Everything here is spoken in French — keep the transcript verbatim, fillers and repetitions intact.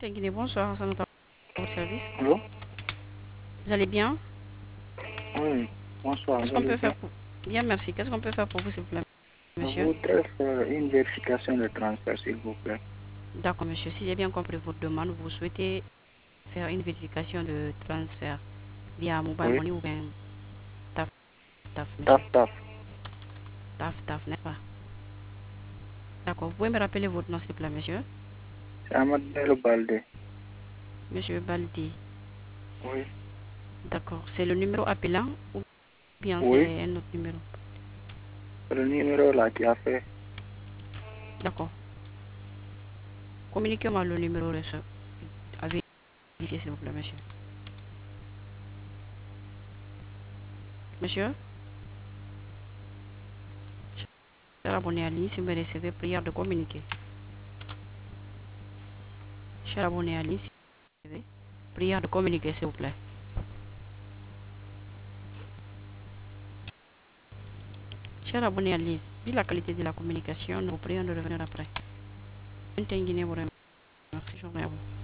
Guinée, bonsoir, ça nous à votre service. Allô? Vous allez bien? Oui, bonsoir, Qu'est-ce vous qu'on allez peut bien? faire pour... Bien, merci. Qu'est-ce qu'on peut faire pour vous, s'il vous plaît, Je monsieur? voudrais faire une vérification de transfert, s'il vous plaît. D'accord, monsieur. Si j'ai bien compris votre demande, vous souhaitez faire une vérification de transfert via Mobile Oui, Money ou bien TAF, TAF, taf, monsieur. taf. TAF, TAF, n'est-ce pas? D'accord. Vous pouvez me rappeler votre nom, s'il vous plaît, monsieur? C'est Ahmad Bello Balde. Monsieur Baldi. Oui, D'accord. C'est le numéro appelant ou bien oui, c'est un autre numéro? c'est le numéro là qui a fait. D'accord. Communiquez-moi le numéro de ce... à vérifier, s'il vous plaît, monsieur. Monsieur? Cher abonné à ligne, si vous me recevez, prière de communiquer. Cher abonné à ligne, si vous me recevez, prière de communiquer, s'il vous plaît. Cher abonné à ligne, vu la qualité de la communication, nous vous prions de revenir après. Merci, journée à vous.